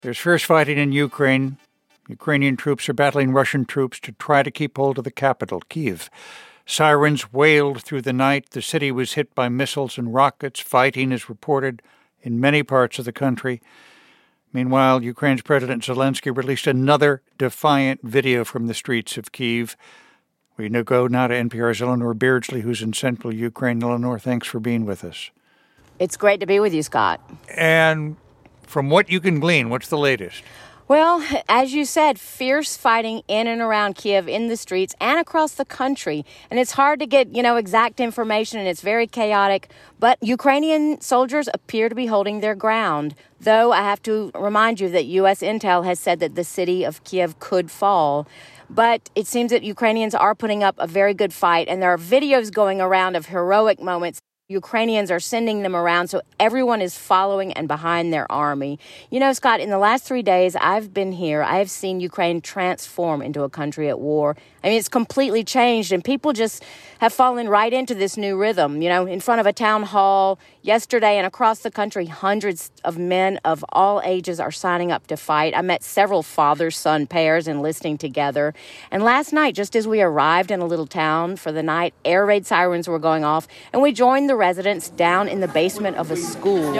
There's fierce fighting in Ukraine. Ukrainian troops are battling Russian troops to try to keep hold of the capital, Kyiv. Sirens wailed through the night. The city was hit by missiles and rockets. Fighting is reported in many parts of the country. Meanwhile, Ukraine's President Zelensky released another defiant video from the streets of Kyiv. We go now to NPR's Eleanor Beardsley, who's in central Ukraine. Eleanor, thanks for being with us. It's great to be with you, Scott. And from what you can glean, what's the latest? Well, as you said, fierce fighting in and around Kyiv, in the streets and across the country. And it's hard to get, exact information, and it's very chaotic. But Ukrainian soldiers appear to be holding their ground. Though I have to remind you that U.S. intel has said that the city of Kyiv could fall. But it seems that Ukrainians are putting up a very good fight. And there are videos going around of heroic moments. Ukrainians are sending them around, so everyone is following and behind their army. Scott, in the last 3 days I've been here, I have seen Ukraine transform into a country at war. I mean, it's completely changed, and people just have fallen right into this new rhythm. In front of a town hall yesterday and across the country, hundreds of men of all ages are signing up to fight. I met several father-son pairs enlisting together. And last night, just as we arrived in a little town for the night, air raid sirens were going off, and we joined the residents down in the basement of a school.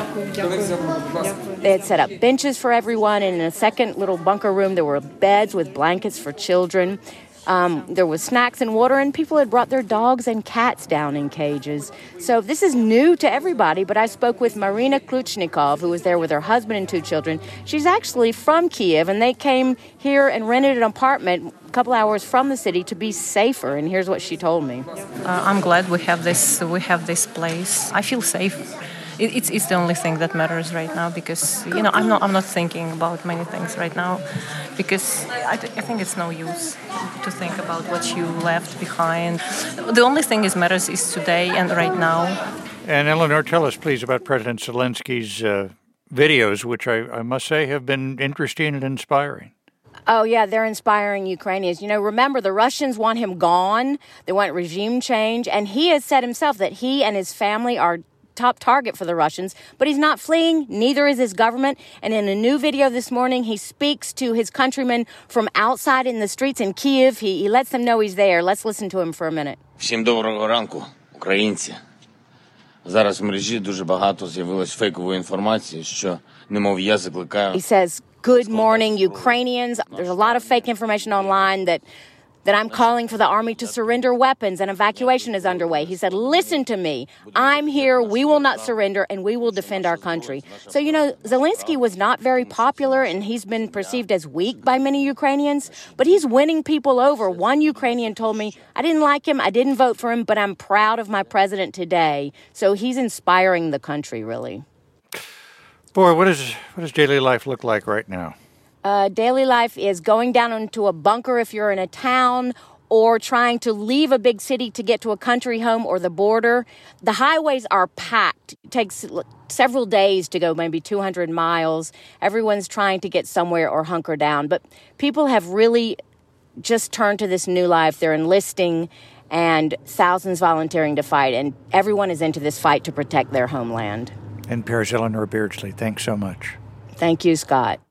They had set up benches for everyone, and in a second little bunker room, there were beds with blankets for children. There was snacks and water, and people had brought their dogs and cats down in cages. So this is new to everybody, but I spoke with Marina Kluchnikov, who was there with her husband and 2 children. She's actually from Kyiv, and they came here and rented an apartment a couple hours from the city to be safer, and here's what she told me. I'm glad we have this place. I feel safe. It's the only thing that matters right now, because I'm not thinking about many things right now, because I think it's no use to think about what you left behind. The only thing that matters is today and right now. And Eleanor, tell us please about President Zelensky's videos, which I must say have been interesting and inspiring. Oh, yeah, they're inspiring Ukrainians. Remember, the Russians want him gone. They want regime change. And he has said himself that he and his family are top target for the Russians, but he's not fleeing, neither is his government. And in a new video this morning, he speaks to his countrymen from outside in the streets in Kyiv. He lets them know he's there. Let's listen to him for a minute. Всім доброго ранку, українці. Зараз в мережі дуже багато з'явилось фейкової інформації, що немов я закликаю. He says, "Good morning, Ukrainians." There's a lot of fake information online that I'm calling for the army to surrender weapons and evacuation is underway. He said, listen to me. I'm here. We will not surrender, and we will defend our country. So, Zelensky was not very popular, and he's been perceived as weak by many Ukrainians, but he's winning people over. One Ukrainian told me, I didn't like him, I didn't vote for him, but I'm proud of my president today. So he's inspiring the country, really. Boy, what does daily life look like right now? Daily life is going down into a bunker if you're in a town, or trying to leave a big city to get to a country home or the border. The highways are packed. It takes several days to go maybe 200 miles. Everyone's trying to get somewhere or hunker down. But people have really just turned to this new life. They're enlisting, and thousands volunteering to fight. And everyone is into this fight to protect their homeland. NPR's Eleanor Beardsley, thanks so much. Thank you, Scott.